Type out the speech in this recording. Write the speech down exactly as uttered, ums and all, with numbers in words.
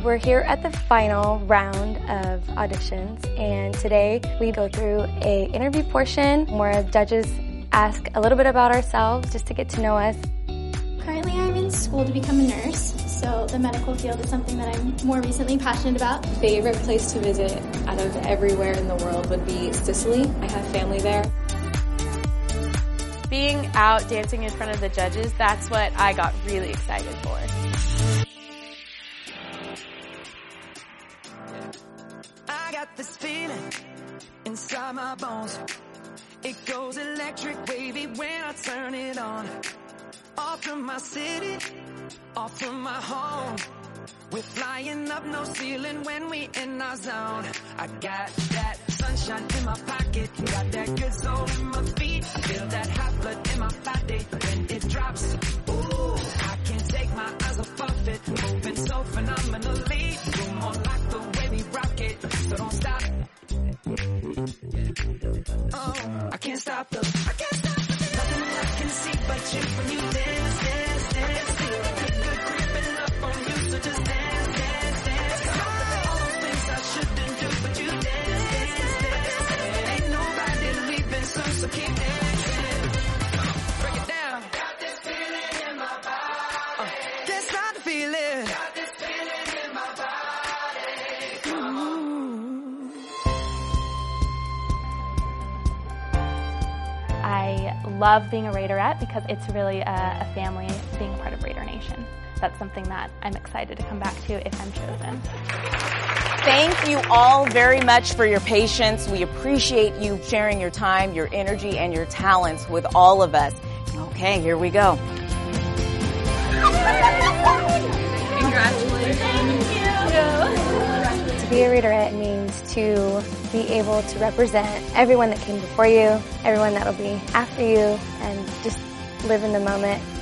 We're here at the final round of auditions, and today we go through a interview portion where judges ask a little bit about ourselves just to get to know us. Currently I'm in school to become a nurse, so the medical field is something that I'm more recently passionate about. Favorite place to visit out of everywhere in the world would be Sicily. I have family there. Being out dancing in front of the judges, that's what I got really excited for. I got this feeling inside my bones. It goes electric wavy when I turn it on. Off from my city, off from my home. We're flying up no ceiling when we in our zone. I got that sunshine in my pocket, got that good soul in my feet. Feel that hot blood in my body when it drops. Ooh, I can't take my eyes off it, moving so phenomenally. You're more like the way we rock it, so don't stop. Oh, I can't stop the, I can't stop the feeling. Nothing I can see but you when you dance, dance, dance. Feel good, good creeping up on you, so just dance, dance, dance. All those things I shouldn't do, but you dance, dance, dance. Ain't nobody leaving, so, so keep dancing. Break it down. Got this feeling in my body. Uh, can't stop the feeling. Got this feeling in my body. Come on. I love being a Raiderette because it's really a, a family being a part of Raider Nation. That's something that I'm excited to come back to if I'm chosen. Thank you all very much for your patience. We appreciate you sharing your time, your energy, and your talents with all of us. Okay, here we go. Congratulations. Thank you. To be a Raiderette means to be able to represent everyone that came before you, everyone that will be after you, and just live in the moment.